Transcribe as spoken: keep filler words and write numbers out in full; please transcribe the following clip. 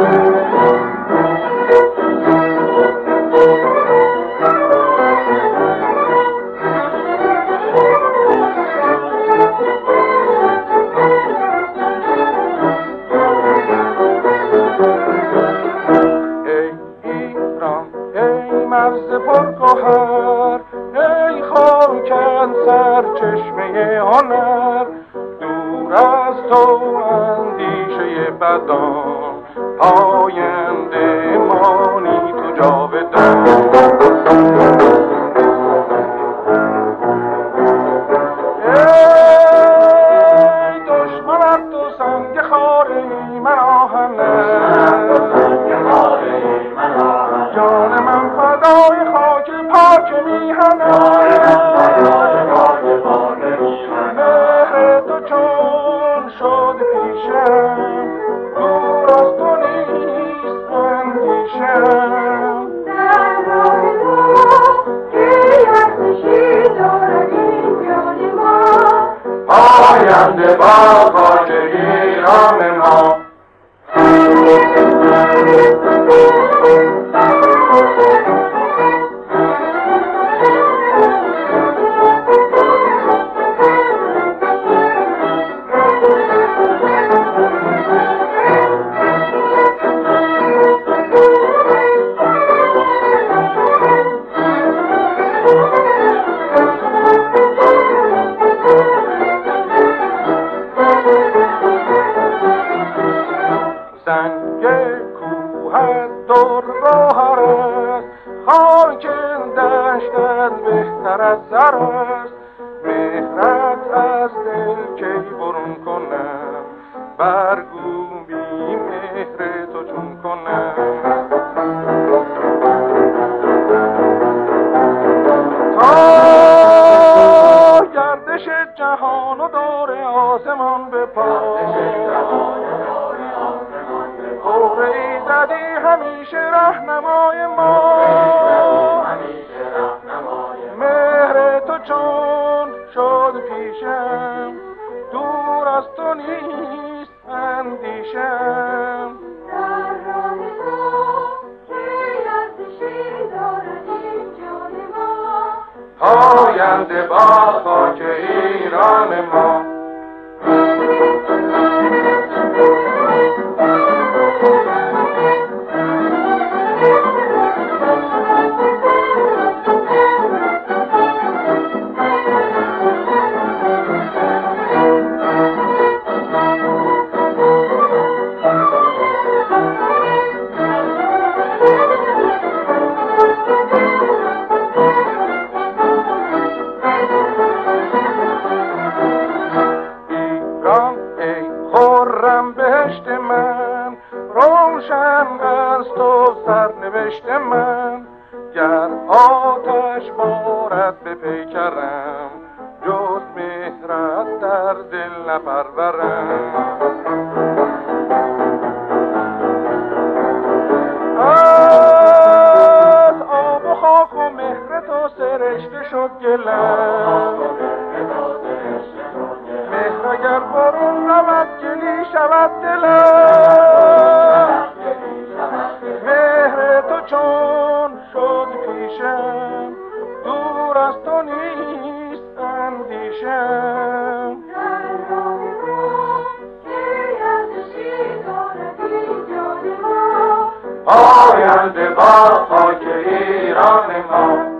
مرز پرگوهر، ای خاکن سرچشمه هنر، دور از تو اندیشه بدان، پاینده مانی تو جاودان. ای دشمنت تو سنگ خاره من آهنه، جان من فدای خاک پاک میهنه، مهر تو چون شد پیشم، دور از تو نیست اندیشم. در راه تو که ارزشی دارد این جان ما، پاینده با خاک ایران ما. سنگ کوهت در گوهر است، خاک دشتت بهتر از زر است. مهرت از دل کی برون کنم، برگو بی مهر تو چون کنم. تا گردش جهان و دور آسمان به پا، ای زدی همیشه رهنمای ما، مهر تو چون شد پیشم، دور از تو نیست اندیشم. در راه تو که ارزشی دارد این جان ما، پاینده با خاک ایران ما. خرم بهشت من، روشن از تو سرنوشت من. گر آتش بارد به پیکرم، جز مهرت در دل نپرورم. از آب و خاک و مهر تو سرشته شد گلم، مهر اگر برون رود گلی شود دلم. مهر تو چون شد پیشم، دور از تو نیست اندیشم. در راه تو که ارزشی دارد این جان ما، پاینده با خاک ایران ما.